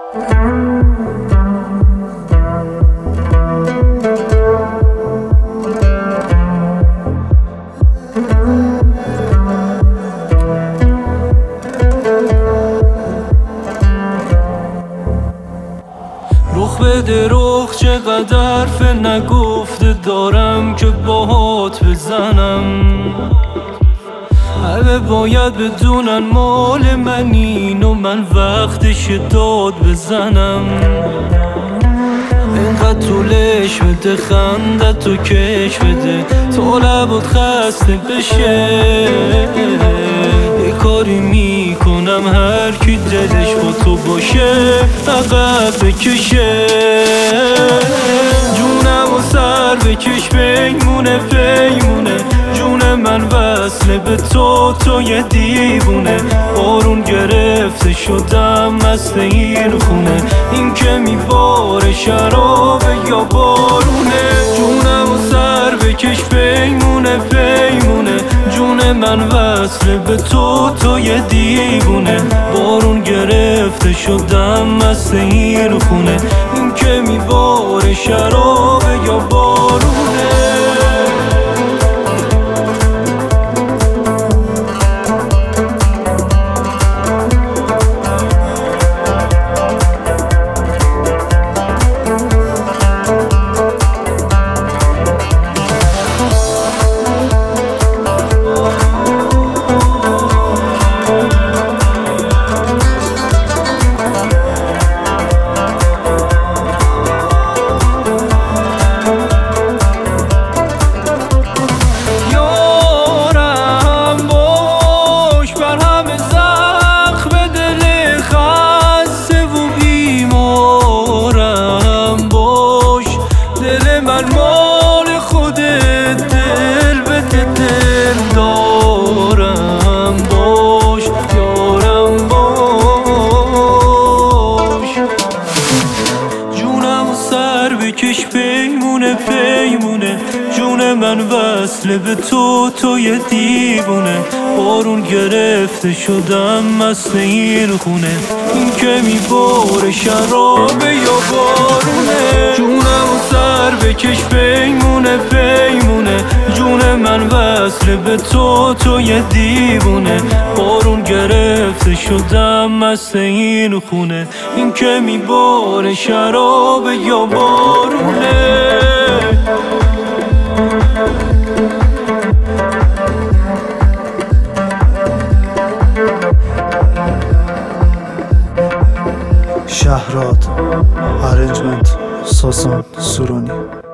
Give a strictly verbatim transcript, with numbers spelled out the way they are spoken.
رخ بده رخ چقدر فه نگفته دارم که باهات بزنم. همه باید بدونن مال منین و من وقتش داد بزنم. اینقدر طولش بده خنده تو کش بده تا لبات خسته بشه. یه کاری میکنم هر کی دلش با تو باشه عقب بکشه. جونم و سر بکش پیمونه پیمونه. جون من وصله به تو تو یه دیوونه. بارون گرفته شدم مست این خونه. این که میباره شرابه یا بارونه. جونم و سر بکش پیمونه پیمونه. جون من وصله به تو تو یه دیوونه. بارون گرفته شدم مست این خونه. این که میباره شرابه یا بارونه. مال خودت دل به دل دارم باش یارم باش. جونم و سر بکش پیمونه پیمونه. جون من وصله به تو تو یه دیوونه. بارون گرفته شدم مست این خونه. این که میباره شرابه یا بارونه. جونم و سر بکش پیمونه پیمونه. جون من وصله به تو تو یه دیوونه. بارون گرفته شدم مست این خونه. این که میباره شرابه یا بارونه. شهرات ارنجمنت ساسان سورانی.